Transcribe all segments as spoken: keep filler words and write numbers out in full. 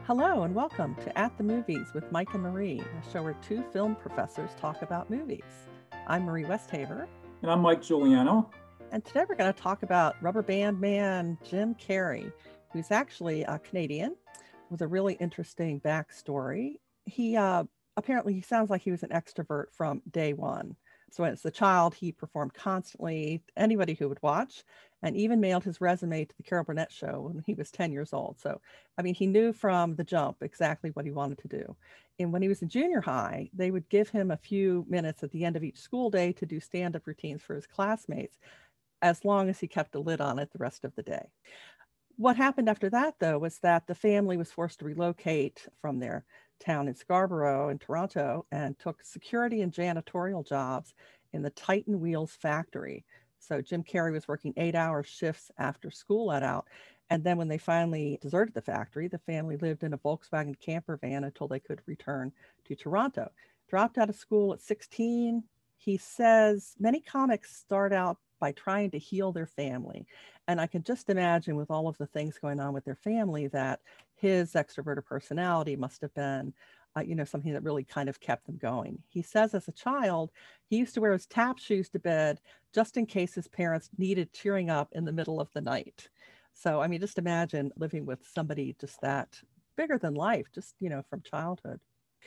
Hello and welcome to At the Movies with Mike and Marie, a show where two film professors talk about movies. I'm Marie Westhaver. And I'm Mike Giuliano. And today we're going to talk about Rubber Band Man Jim Carrey, who's actually a Canadian with a really interesting backstory. He uh, apparently he sounds like he was an extrovert from day one. So as a child, he performed constantly, anybody who would watch, and even mailed his resume to the Carol Burnett show when he was ten years old. So, I mean, he knew from the jump exactly what he wanted to do. And when he was in junior high, they would give him a few minutes at the end of each school day to do stand-up routines for his classmates, as long as he kept a lid on it the rest of the day. What happened after that, though, was that the family was forced to relocate from their town in Scarborough in Toronto and took security and janitorial jobs in the Titan Wheels factory. So Jim Carrey was working eight-hour shifts after school let out. And then when they finally deserted the factory, the family lived in a Volkswagen camper van until they could return to Toronto. Dropped out of school at sixteen. He says many comics start out by trying to heal their family. And I can just imagine with all of the things going on with their family that his extroverted personality must have been, uh, you know, something that really kind of kept them going. He says as a child, he used to wear his tap shoes to bed just in case his parents needed cheering up in the middle of the night. So, I mean, just imagine living with somebody just that bigger than life, just, you know, from childhood.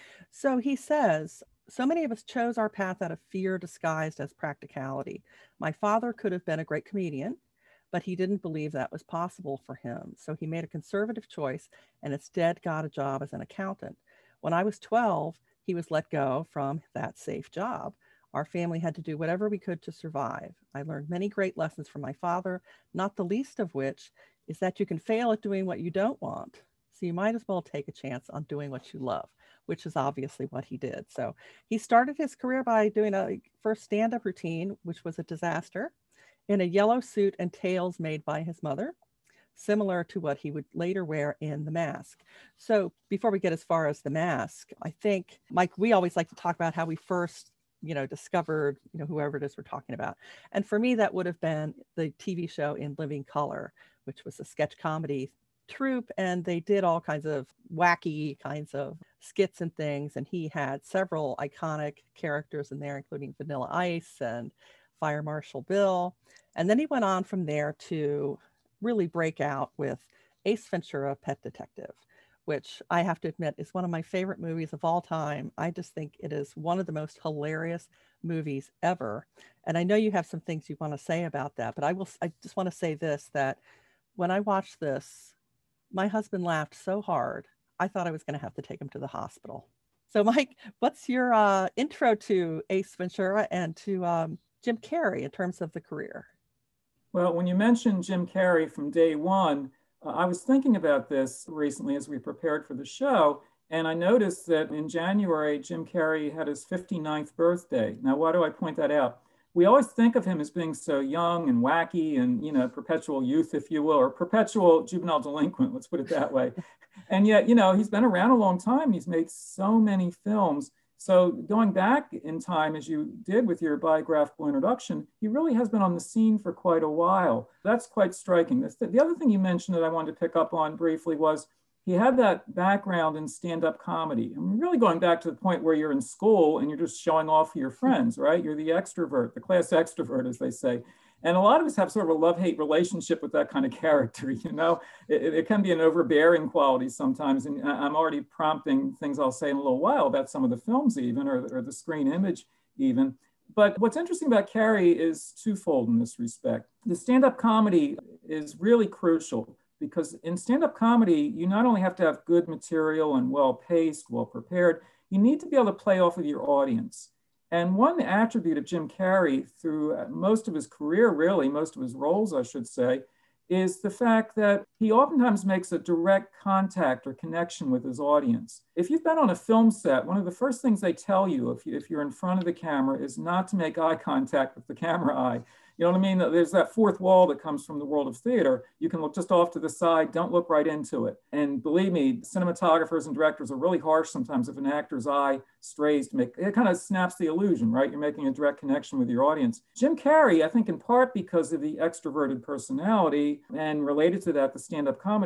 So he says, so many of us chose our path out of fear disguised as practicality. My father could have been a great comedian, but he didn't believe that was possible for him. So he made a conservative choice and instead got a job as an accountant. When I was twelve, he was let go from that safe job. Our family had to do whatever we could to survive. I learned many great lessons from my father, not the least of which is that you can fail at doing what you don't want. So you might as well take a chance on doing what you love, which is obviously what he did. So he started his career by doing a first stand-up routine, which was a disaster, in a yellow suit and tails made by his mother, similar to what he would later wear in The Mask. So before we get as far as The Mask, I think, Mike, we always like to talk about how we first, you know, discovered, you know, whoever it is we're talking about. And for me, that would have been the T V show In Living Color, which was a sketch comedy troupe, and they did all kinds of wacky kinds of skits and things. And he had several iconic characters in there, including Vanilla Ice and Fire Marshal Bill. And then he went on from there to really break out with Ace Ventura, Pet Detective, which I have to admit is one of my favorite movies of all time. I just think it is one of the most hilarious movies ever. And I know you have some things you want to say about that, but I will, I just want to say this, that when I watched this, my husband laughed so hard, I thought I was going to have to take him to the hospital. So Mike, what's your uh, intro to Ace Ventura and to um, Jim Carrey in terms of the career? Well, when you mentioned Jim Carrey from day one, uh, I was thinking about this recently as we prepared for the show, and I noticed that in January, Jim Carrey had his fifty-ninth birthday. Now, why do I point that out? We always think of him as being so young and wacky and, you know, perpetual youth, if you will, or perpetual juvenile delinquent, let's put it that way. And yet, you know, he's been around a long time. He's made so many films. So going back in time, as you did with your biographical introduction, he really has been on the scene for quite a while. That's quite striking. The other thing you mentioned that I wanted to pick up on briefly was he had that background in stand-up comedy. I'm really going back to the point where you're in school and you're just showing off for your friends, right? You're the extrovert, the class extrovert, as they say. And a lot of us have sort of a love-hate relationship with that kind of character, you know? It, it can be an overbearing quality sometimes. And I'm already prompting things I'll say in a little while about some of the films even, or, or the screen image even. But what's interesting about Carrey is twofold in this respect. The stand-up comedy is really crucial because in stand-up comedy, you not only have to have good material and well-paced, well-prepared, you need to be able to play off of your audience. And one attribute of Jim Carrey through most of his career, really, most of his roles, I should say, is the fact that he oftentimes makes a direct contact or connection with his audience. If you've been on a film set, one of the first things they tell you if, you, if you're in front of the camera is not to make eye contact with the camera eye. You know what I mean? There's that fourth wall that comes from the world of theater. You can look just off to the side, don't look right into it. And believe me, cinematographers and directors are really harsh sometimes if an actor's eye strays to make, it kind of snaps the illusion, right? You're making a direct connection with your audience. Jim Carrey, I think in part because of the extroverted personality and related to that, the stand-up comedy,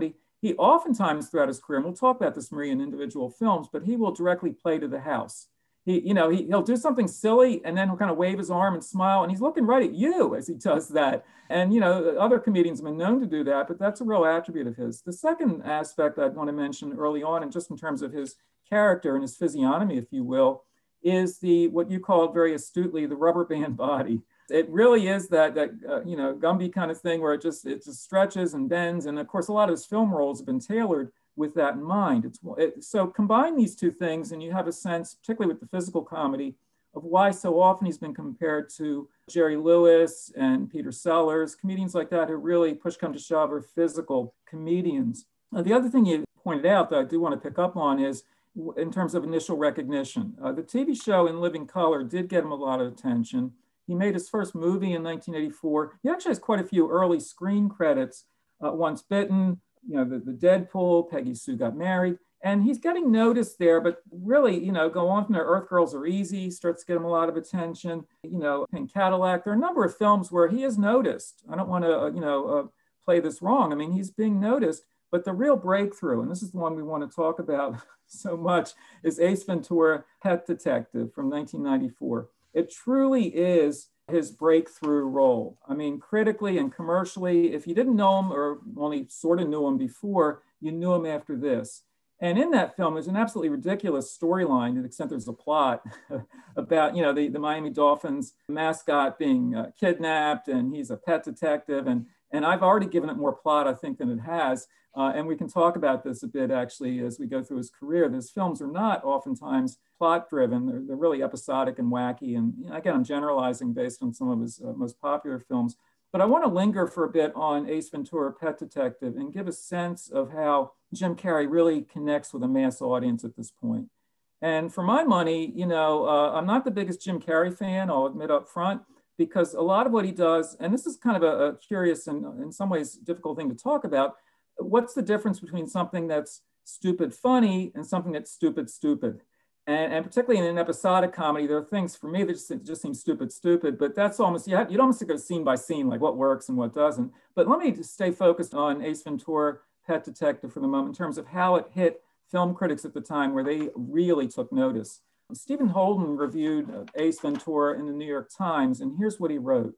he oftentimes throughout his career, and we'll talk about this, Marie, in individual films, but he will directly play to the house. He, you know, he, he'll do something silly and then he'll kind of wave his arm and smile, and he's looking right at you as he does that. And, you know, other comedians have been known to do that, but that's a real attribute of his. The second aspect I'd want to mention early on, and just in terms of his character and his physiognomy, if you will, is the, what you called very astutely, the rubber band body. It really is that, that uh, you know, Gumby kind of thing where it just, it just stretches and bends. And of course, a lot of his film roles have been tailored with that in mind. It's, it, so combine these two things and you have a sense, particularly with the physical comedy, of why so often he's been compared to Jerry Lewis and Peter Sellers, comedians like that who really, push come to shove, are physical comedians. Now, the other thing you pointed out that I do want to pick up on is in terms of initial recognition. Uh, the T V show In Living Color did get him a lot of attention. He made his first movie in nineteen eighty-four. He actually has quite a few early screen credits. Uh, Once Bitten, you know, the, the Deadpool, Peggy Sue Got Married, and he's getting noticed there, but really, you know, go on from there. Earth Girls Are Easy starts to get him a lot of attention. You know, Pink Cadillac, there are a number of films where he is noticed. I don't want to, uh, you know, uh, play this wrong. I mean, he's being noticed, but the real breakthrough, and this is the one we want to talk about so much, is Ace Ventura, Pet Detective from nineteen ninety-four. It truly is his breakthrough role. I mean, critically and commercially, if you didn't know him or only sort of knew him before, you knew him after this. And in that film, there's an absolutely ridiculous storyline to the extent there's a plot about, you know, the, the Miami Dolphins mascot being uh, kidnapped, and he's a pet detective. And, and I've already given it more plot, I think, than it has. Uh, and we can talk about this a bit, actually, as we go through his career. These films are not oftentimes plot-driven. They're, they're really episodic and wacky. And you know, again, I'm generalizing based on some of his uh, most popular films. But I want to linger for a bit on Ace Ventura, Pet Detective, and give a sense of how Jim Carrey really connects with a mass audience at this point. And for my money, you know, uh, I'm not the biggest Jim Carrey fan, I'll admit up front, because a lot of what he does, and this is kind of a, a curious and in some ways difficult thing to talk about, what's the difference between something that's stupid funny and something that's stupid stupid? And, and particularly in an episodic comedy, there are things for me that just, just seem stupid stupid, but that's almost, you have, you'd almost go scene by scene, like what works and what doesn't. But let me just stay focused on Ace Ventura, Pet Detective for the moment in terms of how it hit film critics at the time, where they really took notice. Stephen Holden reviewed Ace Ventura in the New York Times, and here's what he wrote.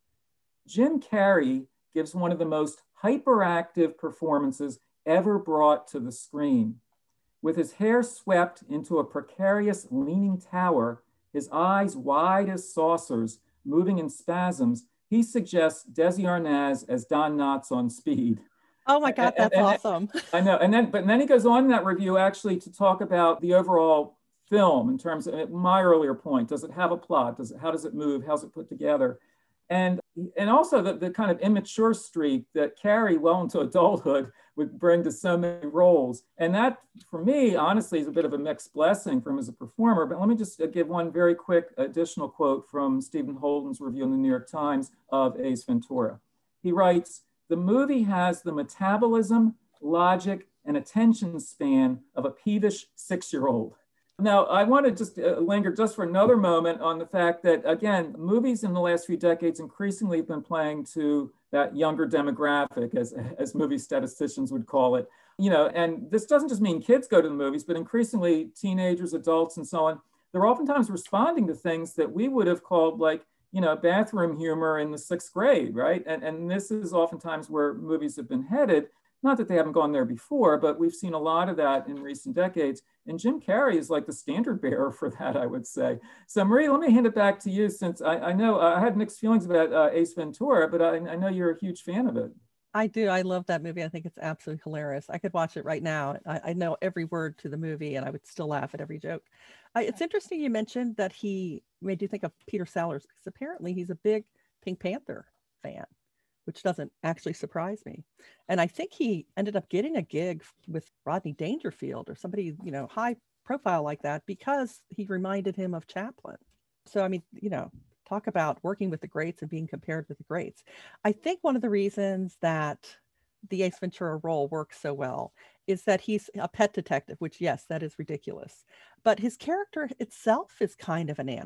Jim Carrey gives one of the most hyperactive performances ever brought to the screen. With his hair swept into a precarious leaning tower, his eyes wide as saucers, moving in spasms, he suggests Desi Arnaz as Don Knotts on Speed. Oh my God, that's and, and, awesome. I know, and then, but then he goes on in that review actually to talk about the overall film in terms of my earlier point. Does it have a plot? Does it, how does it move? How's it put together? And, and also the, the kind of immature streak that Carrey well into adulthood would bring to so many roles. And that, for me, honestly, is a bit of a mixed blessing for him as a performer. But let me just give one very quick additional quote from Stephen Holden's review in the New York Times of Ace Ventura. He writes, "The movie has the metabolism, logic, and attention span of a peevish six-year-old." Now, I want to just uh, linger just for another moment on the fact that, again, movies in the last few decades increasingly have been playing to that younger demographic, as, as movie statisticians would call it. You know, and this doesn't just mean kids go to the movies, but increasingly teenagers, adults, and so on. They're oftentimes responding to things that we would have called like, you know, bathroom humor in the sixth grade, right? And, and this is oftentimes where movies have been headed. Not that they haven't gone there before, but we've seen a lot of that in recent decades. And Jim Carrey is like the standard bearer for that, I would say. So Marie, let me hand it back to you, since I, I know uh, I had mixed feelings about uh, Ace Ventura, but I, I know you're a huge fan of it. I do. I love that movie. I think it's absolutely hilarious. I could watch it right now. I, I know every word to the movie, and I would still laugh at every joke. Uh, it's interesting you mentioned that he made you think of Peter Sellers, because apparently he's a big Pink Panther fan, which doesn't actually surprise me. And I think he ended up getting a gig with Rodney Dangerfield or somebody, you know, high profile like that, because he reminded him of Chaplin. So, I mean, you know, talk about working with the greats and being compared with the greats. I think one of the reasons that the Ace Ventura role works so well is that he's a pet detective, which, yes, that is ridiculous. But his character itself is kind of an animal.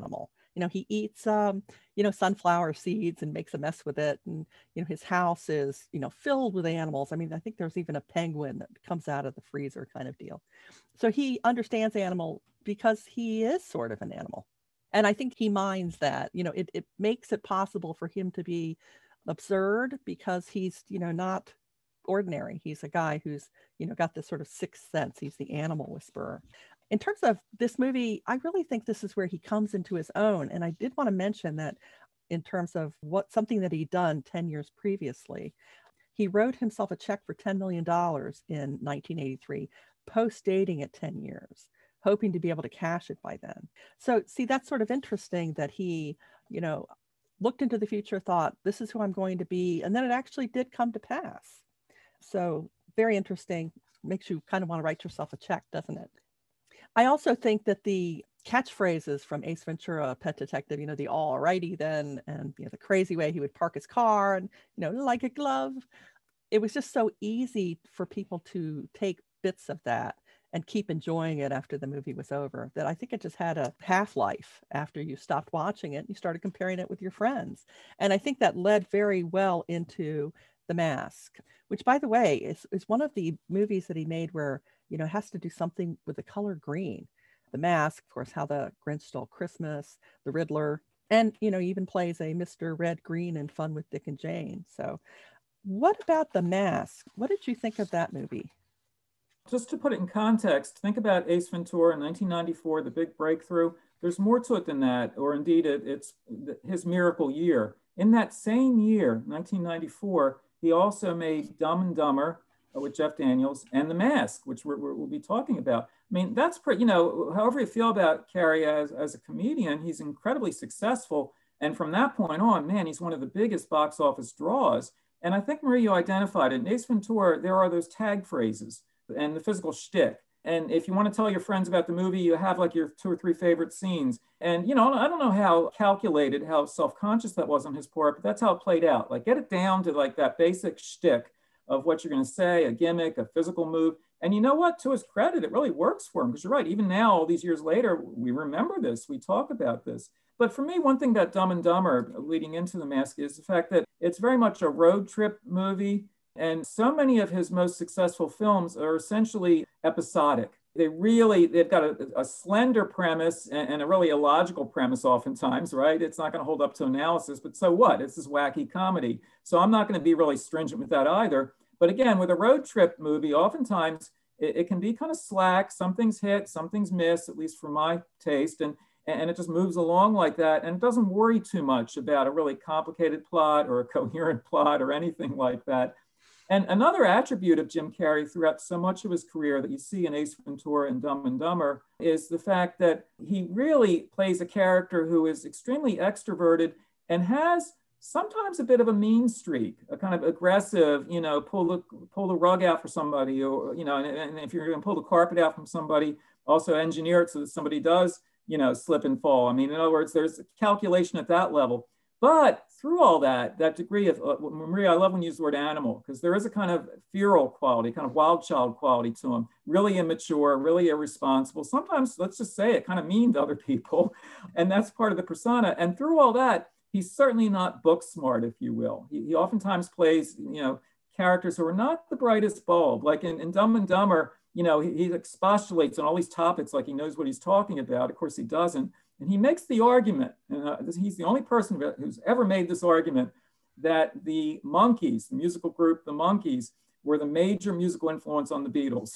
You know, he eats, um, you know, sunflower seeds and makes a mess with it. And, you know, his house is, you know, filled with animals. I mean, I think there's even a penguin that comes out of the freezer kind of deal. So he understands animal because he is sort of an animal. And I think he minds that, you know, it, it makes it possible for him to be absurd because he's, you know, not ordinary. He's a guy who's, you know, got this sort of sixth sense. He's the animal whisperer. In terms of this movie, I really think this is where he comes into his own. And I did want to mention that in terms of what something that he'd done ten years previously, he wrote himself a check for ten million dollars in nineteen eighty-three, post dating it ten years, hoping to be able to cash it by then. So see, that's sort of interesting that he, you know, looked into the future, thought, this is who I'm going to be. And then it actually did come to pass. So very interesting. Makes you kind of want to write yourself a check, doesn't it? I also think that the catchphrases from Ace Ventura, Pet Detective, you know, the all righty then, and, you know, the crazy way he would park his car and, you know, like a glove. It was just so easy for people to take bits of that and keep enjoying it after the movie was over, that I think it just had a half-life after you stopped watching it. You started comparing it with your friends. And I think that led very well into The Mask, which, by the way, is, is one of the movies that he made where, you know, it has to do something with the color green. The Mask, of course, How the Grinch Stole Christmas, The Riddler, and, you know, he even plays a Mister Red Green in Fun with Dick and Jane. So what about The Mask? What did you think of that movie? Just to put it in context, think about Ace Ventura in nineteen ninety-four, the big breakthrough. There's more to it than that, or indeed it, it's his miracle year. In that same year, nineteen ninety-four, he also made Dumb and Dumber uh, with Jeff Daniels and The Mask, which we're, we're, we'll be talking about. I mean, that's pretty, you know, however you feel about Cary as, as a comedian, he's incredibly successful. And from that point on, man, he's one of the biggest box office draws. And I think, Marie, you identified it. In Ace Ventura, there are those tag phrases and the physical shtick. And if you want to tell your friends about the movie, you have like your two or three favorite scenes. And, you know, I don't know how calculated, how self-conscious that was on his part, but that's how it played out. Like, get it down to like that basic shtick of what you're going to say, a gimmick, a physical move. And you know what? To his credit, it really works for him, because you're right. Even now, all these years later, we remember this. We talk about this. But for me, one thing about Dumb and Dumber leading into The Mask is the fact that it's very much a road trip movie. And so many of his most successful films are essentially episodic. They really, they've got a, a slender premise and, and a really illogical premise oftentimes, right? It's not going to hold up to analysis, but so what? It's this wacky comedy. So I'm not going to be really stringent with that either. But again, with a road trip movie, oftentimes it, it can be kind of slack. Some things hit, some things miss, at least for my taste. And, and it just moves along like that. And it doesn't worry too much about a really complicated plot or a coherent plot or anything like that. And another attribute of Jim Carrey throughout so much of his career that you see in Ace Ventura and Dumb and Dumber is the fact that he really plays a character who is extremely extroverted and has sometimes a bit of a mean streak, a kind of aggressive, you know, pull the, pull the rug out for somebody, or, you know, and, and if you're going to pull the carpet out from somebody, also engineer it so that somebody does, you know, slip and fall. I mean, in other words, there's calculation at that level. But through all that, that degree of, uh, Maria, I love when you use the word animal, because there is a kind of feral quality, kind of wild child quality to him, really immature, really irresponsible. Sometimes, let's just say it, kind of mean to other people. And that's part of the persona. And through all that, he's certainly not book smart, if you will. He, he oftentimes plays, you know, characters who are not the brightest bulb. Like in, in Dumb and Dumber, you know, he, he expostulates on all these topics like he knows what he's talking about. Of course, he doesn't. And he makes the argument, and uh, he's the only person who's ever made this argument, that the Monkees, the musical group, the Monkees, were the major musical influence on the Beatles.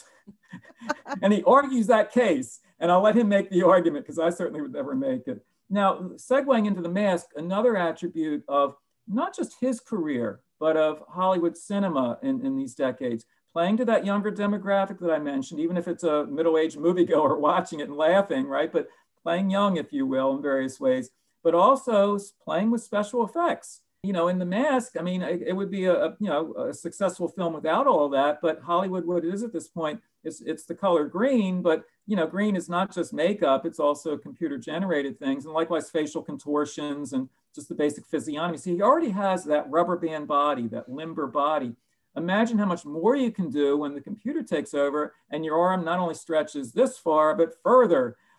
And he argues that case, and I'll let him make the argument because I certainly would never make it. Now, segueing into The Mask, another attribute of not just his career, but of Hollywood cinema in, in these decades, playing to that younger demographic that I mentioned, even if it's a middle-aged moviegoer watching it and laughing, right? But playing young, if you will, in various ways, but also playing with special effects. You know, in The Mask, I mean, it, it would be a, a, you know, a successful film without all that, but Hollywood, what it is at this point, is it's the color green, but, you know, green is not just makeup, it's also computer generated things, and likewise facial contortions and just the basic physiognomy. See, he already has that rubber band body, that limber body. Imagine how much more you can do when the computer takes over and your arm not only stretches this far, but further.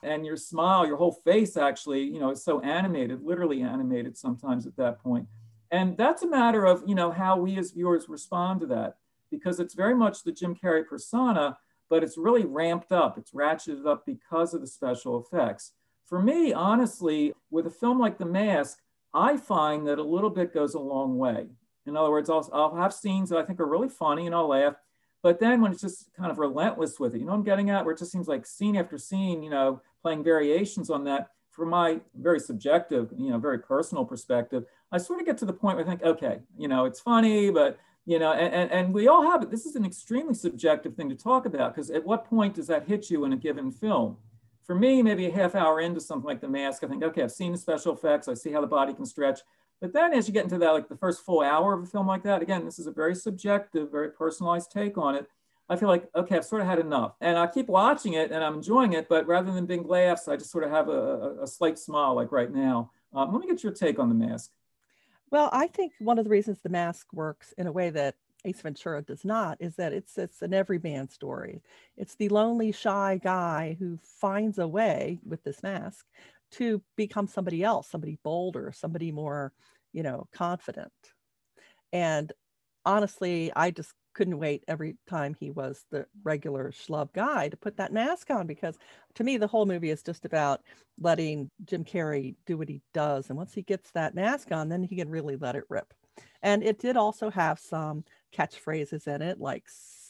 and your smile, your whole face actually, you know, is so animated, literally animated sometimes at that point. And that's a matter of, you know, how we as viewers respond to that, because it's very much the Jim Carrey persona, but it's really ramped up. It's ratcheted up because of the special effects. For me, honestly, with a film like The Mask, I find that a little bit goes a long way. In other words, I'll, I'll have scenes that I think are really funny and I'll laugh. But then when it's just kind of relentless with it, you know what I'm getting at? Where it just seems like scene after scene, you know, playing variations on that, from my very subjective, you know, very personal perspective, I sort of get to the point where I think, okay, you know, it's funny, but, you know, and, and, and we all have it. This is an extremely subjective thing to talk about, because at what point does that hit you in a given film? For me, maybe a half hour into something like The Mask, I think, okay, I've seen the special effects, I see how the body can stretch. But then as you get into that, like the first full hour of a film like that, again, this is a very subjective, very personalized take on it. I feel like, okay, I've sort of had enough. And I keep watching it and I'm enjoying it, but rather than big laughs, I just sort of have a, a, a slight smile like right now. Um, let me get your take on The Mask. Well, I think one of the reasons The Mask works in a way that Ace Ventura does not is that it's it's an everyman story. It's the lonely, shy guy who finds a way with this mask to become somebody else, somebody bolder, somebody more, you know, confident. And honestly, I just couldn't wait every time he was the regular schlub guy to put that mask on, because to me, the whole movie is just about letting Jim Carrey do what he does. And once he gets that mask on, then he can really let it rip. And it did also have some catchphrases in it, like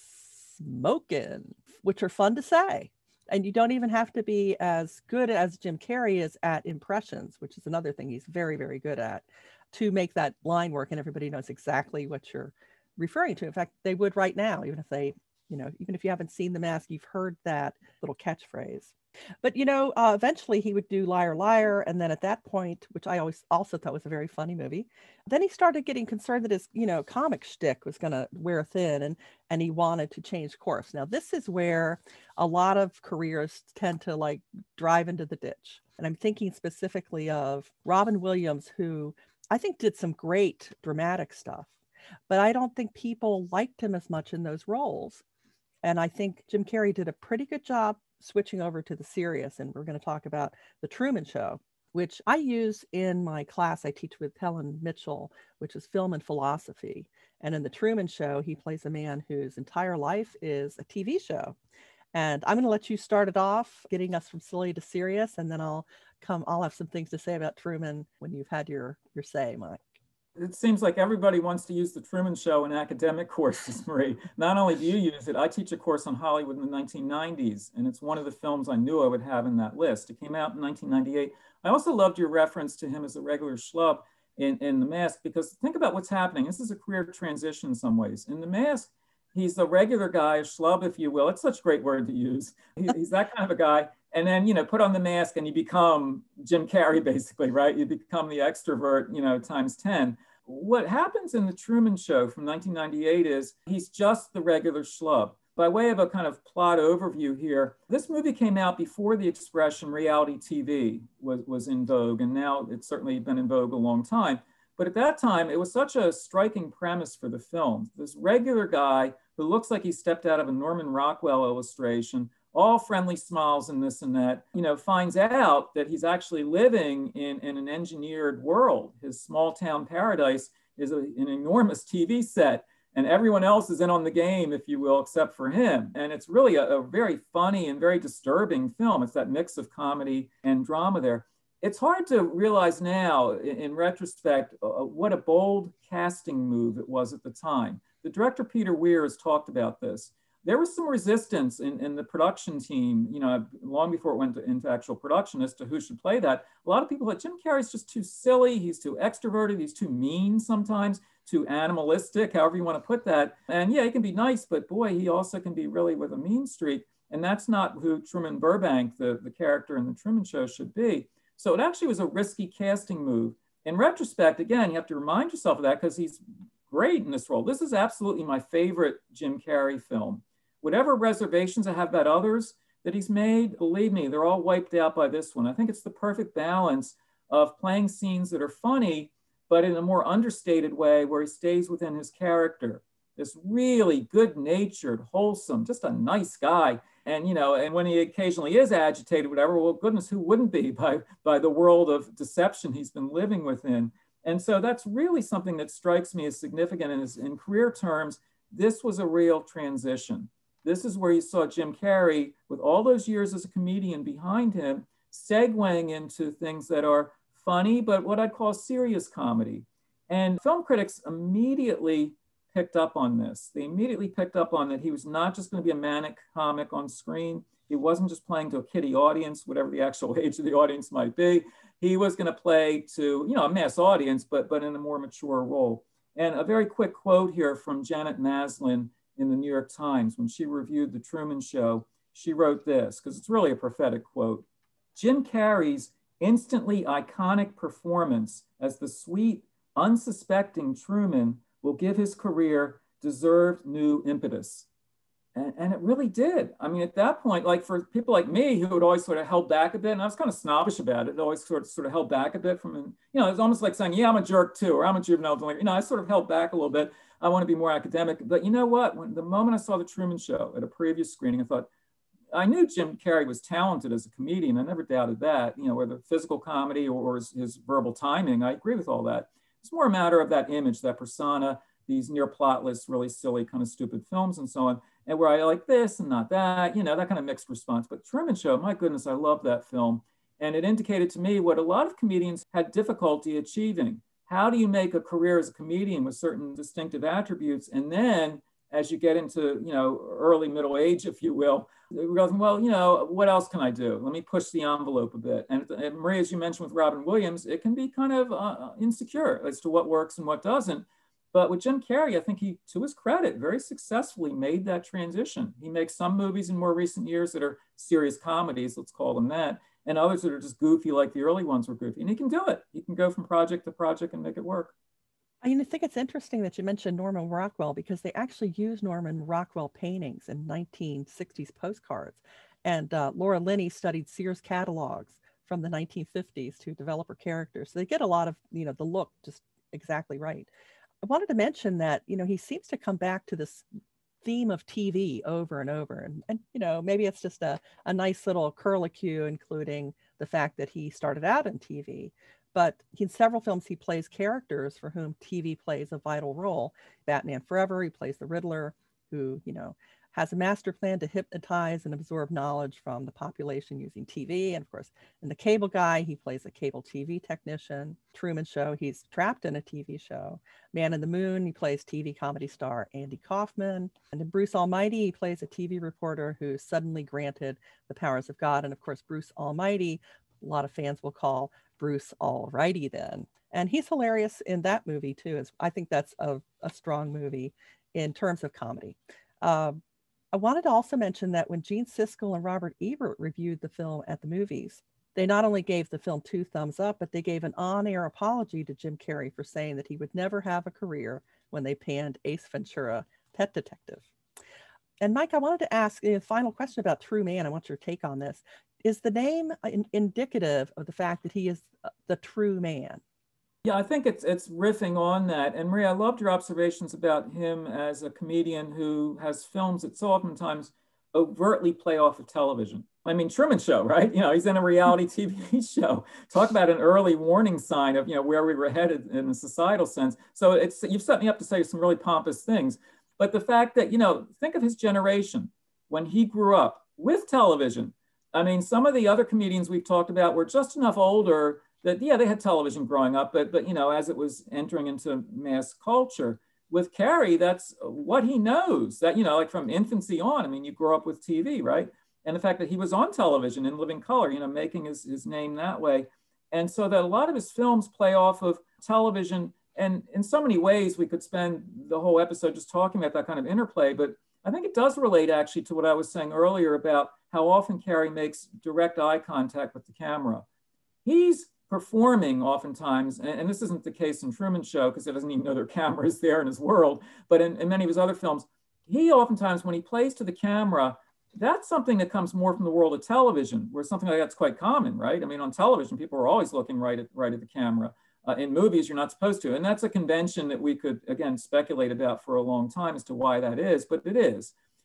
smoking, which are fun to say. And you don't even have to be as good as Jim Carrey is at impressions, which is another thing he's very, very good at, to make that line work and everybody knows exactly what you're referring to. In fact, they would right now, even if they, you know, even if you haven't seen The Mask, you've heard that little catchphrase. But, you know, uh, eventually he would do Liar, Liar. And then at that point, which I always also thought was a very funny movie, then he started getting concerned that his, you know, comic shtick was going to wear thin, and, and he wanted to change course. Now, this is where a lot of careers tend to like drive into the ditch. And I'm thinking specifically of Robin Williams, who I think did some great dramatic stuff, but I don't think people liked him as much in those roles. And I think Jim Carrey did a pretty good job switching over to the serious. And we're going to talk about The Truman Show, which I use in my class I teach with Helen Mitchell, which is film and philosophy. And in The Truman Show, he plays a man whose entire life is a T V show. And I'm going to let you start it off, getting us from silly to serious, and then I'll come, I'll have some things to say about Truman when you've had your, your say, Mike. It seems like everybody wants to use The Truman Show in academic courses, Marie. Not only do you use it, I teach a course on Hollywood in the nineteen nineties, and it's one of the films I knew I would have in that list. It came out in nineteen ninety-eight. I also loved your reference to him as a regular schlub in, in The Mask, because think about what's happening. This is a career transition in some ways. In The Mask, he's a regular guy, a schlub, if you will. It's such a great word to use. He, he's that kind of a guy. And then, you know, put on the mask and you become Jim Carrey, basically, right? You become the extrovert, you know, times ten. What happens in The Truman Show from nineteen ninety-eight is he's just the regular schlub. By way of a kind of plot overview here, this movie came out before the expression reality T V was, was in vogue, and now it's certainly been in vogue a long time. But at that time, it was such a striking premise for the film. This regular guy who looks like he stepped out of a Norman Rockwell illustration, all friendly smiles and this and that, you know, finds out that he's actually living in, in an engineered world. His small town paradise is a, an enormous T V set, and everyone else is in on the game, if you will, except for him. And it's really a, a very funny and very disturbing film. It's that mix of comedy and drama there. It's hard to realize now, in, in retrospect, uh, what a bold casting move it was at the time. The director, Peter Weir, has talked about this. There was some resistance in, in the production team, you know, long before it went to, into actual production as to who should play that. A lot of people thought Jim Carrey's just too silly. He's too extroverted. He's too mean sometimes, too animalistic, however you want to put that. And yeah, he can be nice, but boy, he also can be really with a mean streak. And that's not who Truman Burbank, the, the character in The Truman Show, should be. So it actually was a risky casting move. In retrospect, again, you have to remind yourself of that because he's great in this role. This is absolutely my favorite Jim Carrey film. Whatever reservations I have about others that he's made, believe me, they're all wiped out by this one. I think it's the perfect balance of playing scenes that are funny, but in a more understated way where he stays within his character. This really good-natured, wholesome, just a nice guy. And, you know, and when he occasionally is agitated, whatever, well, goodness, who wouldn't be by, by the world of deception he's been living within? And so that's really something that strikes me as significant. And as in career terms, this was a real transition. This is where you saw Jim Carrey, with all those years as a comedian behind him, segueing into things that are funny, but what I'd call serious comedy. And film critics immediately picked up on this. They immediately picked up on that he was not just going to be a manic comic on screen. He wasn't just playing to a kiddie audience, whatever the actual age of the audience might be. He was going to play to, you know, a mass audience, but, but in a more mature role. And a very quick quote here from Janet Maslin in the New York Times. When she reviewed The Truman Show, she wrote this, because it's really a prophetic quote. Jim Carrey's instantly iconic performance as the sweet, unsuspecting Truman will give his career deserved new impetus. And, and it really did. I mean, at that point, like for people like me who had always sort of held back a bit, and I was kind of snobbish about it, always sort of, sort of held back a bit from, you know, it's almost like saying, yeah, I'm a jerk too, or I'm a juvenile delinquent. You know, I sort of held back a little bit. I want to be more academic. But you know what? When the moment I saw The Truman Show at a previous screening, I thought, I knew Jim Carrey was talented as a comedian. I never doubted that, you know, whether physical comedy or his, his verbal timing, I agree with all that. It's more a matter of that image, that persona, these near plotless, really silly, kind of stupid films and so on, and where I like this and not that, you know, that kind of mixed response. But Truman Show, my goodness, I love that film. And it indicated to me what a lot of comedians had difficulty achieving. How do you make a career as a comedian with certain distinctive attributes? And then as you get into, you know, early middle age, if you will, realizing, well, you know, what else can I do? Let me push the envelope a bit. And, and Maria, as you mentioned with Robin Williams, it can be kind of uh, insecure as to what works and what doesn't. But with Jim Carrey, I think he, to his credit, very successfully made that transition. He makes some movies in more recent years that are serious comedies, let's call them that, and others that are just goofy like the early ones were goofy. And he can do it. He can go from project to project and make it work. I mean, I think it's interesting that you mentioned Norman Rockwell, because they actually used Norman Rockwell paintings in nineteen sixties postcards. And uh, Laura Linney studied Sears catalogs from the nineteen fifties to develop her characters. So they get a lot of, you know, the look just exactly right. I wanted to mention that, you know, he seems to come back to this theme of T V over and over. And, and you know, maybe it's just a, a nice little curlicue, including the fact that he started out in T V. But in several films, he plays characters for whom T V plays a vital role. Batman Forever, he plays the Riddler, who, you know, has a master plan to hypnotize and absorb knowledge from the population using T V. And of course, in The Cable Guy, he plays a cable T V technician. Truman Show, he's trapped in a T V show. Man in the Moon, he plays T V comedy star Andy Kaufman. And in Bruce Almighty, he plays a T V reporter who's suddenly granted the powers of God. And of course, Bruce Almighty, a lot of fans will call Bruce Alrighty then. And he's hilarious in that movie too. I think that's a, a strong movie in terms of comedy. Uh, I wanted to also mention that when Gene Siskel and Robert Ebert reviewed the film at the movies, they not only gave the film two thumbs up, but they gave an on-air apology to Jim Carrey for saying that he would never have a career when they panned Ace Ventura: Pet Detective. And Mike, I wanted to ask a final question about True Man. I want your take on this. Is the name in- indicative of the fact that he is the true man? Yeah, I think it's it's riffing on that. And Maria, I loved your observations about him as a comedian who has films that so oftentimes overtly play off of television. I mean, Truman Show, right? You know, he's in a reality T V show. Talk about an early warning sign of, you know, where we were headed in a societal sense. So it's, you've set me up to say some really pompous things. But the fact that, you know, think of his generation when he grew up with television. I mean, some of the other comedians we've talked about were just enough older that, yeah, they had television growing up, but, but you know, as it was entering into mass culture, with Carrey, that's what he knows. That, you know, like from infancy on, I mean, you grow up with T V, right? And the fact that he was on television in living color, you know, making his, his name that way. And so that a lot of his films play off of television. And in so many ways, we could spend the whole episode just talking about that kind of interplay. But I think it does relate actually to what I was saying earlier about how often Carrey makes direct eye contact with the camera. He's performing oftentimes, and, and this isn't the case in Truman Show because he doesn't even know there are cameras there in his world, but in, in many of his other films, he oftentimes, when he plays to the camera, that's something that comes more from the world of television, where something like that's quite common, right? I mean, on television, people are always looking right at, right at the camera. Uh, in movies, you're not supposed to. And that's a convention that we could, again, speculate about for a long time as to why that is, but it is.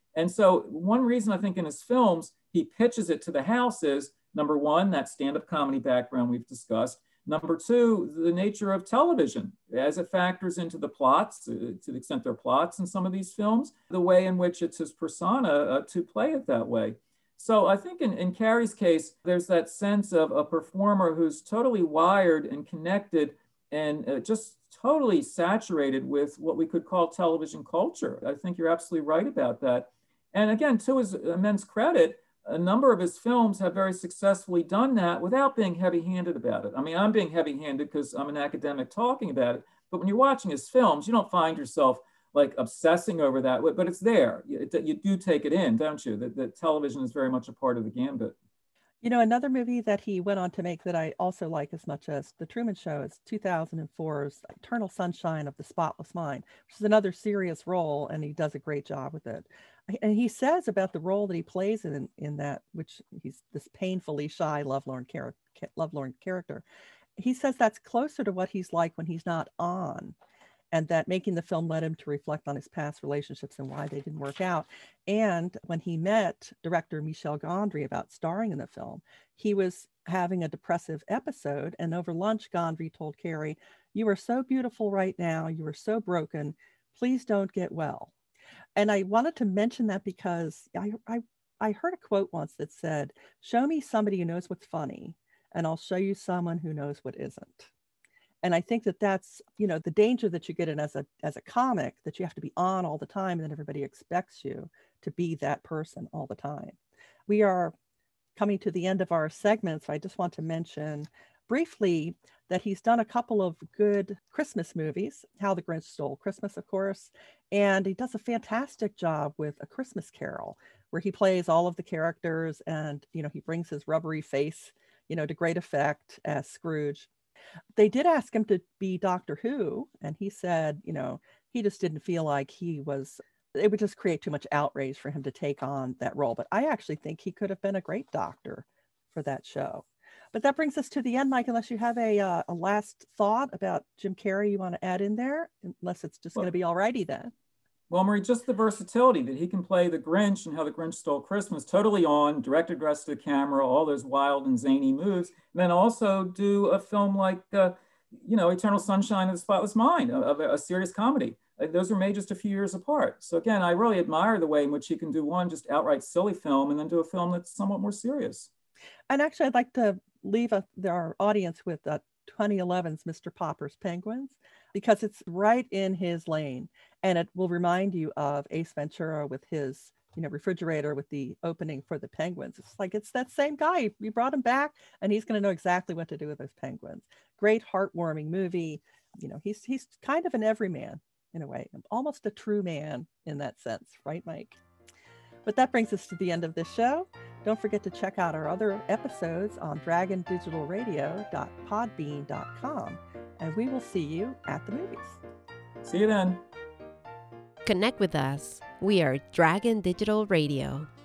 And so one reason I think in his films, he pitches it to the house is, number one, that stand-up comedy background we've discussed. Number two, the nature of television as it factors into the plots, uh, to the extent there are plots in some of these films, the way in which it's his persona uh, to play it that way. So I think in, in Cary's case, there's that sense of a performer who's totally wired and connected and uh, just totally saturated with what we could call television culture. I think you're absolutely right about that. And again, to his immense credit, a number of his films have very successfully done that without being heavy-handed about it. I mean, I'm being heavy-handed because I'm an academic talking about it, but when you're watching his films, you don't find yourself like obsessing over that, but it's there. You, you do take it in, don't you? That, that television is very much a part of the gambit. You know, another movie that he went on to make that I also like as much as The Truman Show is two thousand four's Eternal Sunshine of the Spotless Mind, which is another serious role, and he does a great job with it. And he says about the role that he plays in in that, which he's this painfully shy, lovelorn, char- lovelorn character. He says that's closer to what he's like when he's not on, and that making the film led him to reflect on his past relationships and why they didn't work out. And when he met director Michel Gondry about starring in the film, he was having a depressive episode. And over lunch, Gondry told Cary, "You are so beautiful right now. You are so broken. Please don't get well." And I wanted to mention that because I, I, I heard a quote once that said, "Show me somebody who knows what's funny, and I'll show you someone who knows what isn't." And I think that that's, you know, the danger that you get in as a as a comic, that you have to be on all the time and then everybody expects you to be that person all the time. We are coming to the end of our segment, so I just want to mention briefly that he's done a couple of good Christmas movies, How the Grinch Stole Christmas, of course, and he does a fantastic job with A Christmas Carol, where he plays all of the characters and, you know, he brings his rubbery face, you know, to great effect as Scrooge. They did ask him to be Doctor Who, and he said, you know, he just didn't feel like he was, it would just create too much outrage for him to take on that role. But I actually think he could have been a great doctor for that show. But that brings us to the end, Mike, unless you have a, uh, a last thought about Jim Carrey you want to add in there, unless it's just well, going to be all righty then. Well, Marie, just the versatility that he can play the Grinch and How the Grinch Stole Christmas totally on, direct address to the camera, all those wild and zany moves, and then also do a film like, uh, you know, Eternal Sunshine of the Spotless Mind, a, a, a serious comedy. Like, those are made just a few years apart. So again, I really admire the way in which he can do one just outright silly film and then do a film that's somewhat more serious. And actually, I'd like to leave a, our audience with uh, twenty eleven's Mister Popper's Penguins, because it's right in his lane. And it will remind you of Ace Ventura with his, you know, refrigerator with the opening for the penguins. It's like, it's that same guy. You brought him back and he's going to know exactly what to do with those penguins. Great heartwarming movie. You know, he's, he's kind of an everyman in a way, almost a true man in that sense. Right, Mike? But that brings us to the end of this show. Don't forget to check out our other episodes on dragon digital radio dot podbean dot com. And we will see you at the movies. See you then. Connect with us. We are Dragon Digital Radio.